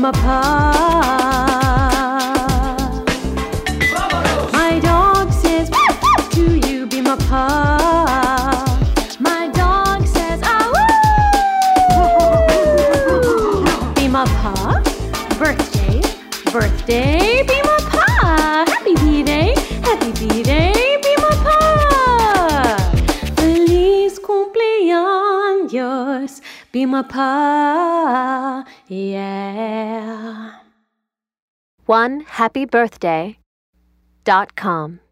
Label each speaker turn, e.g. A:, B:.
A: my pa. My dog says to you, be my pa. My dog says, ah, woo! Be my pa. Birthday, birthday, be my pa. Happy B-Day, be my pa. Feliz cumpleaños, be my pa, yeah.
B: OneHappyBirthday.com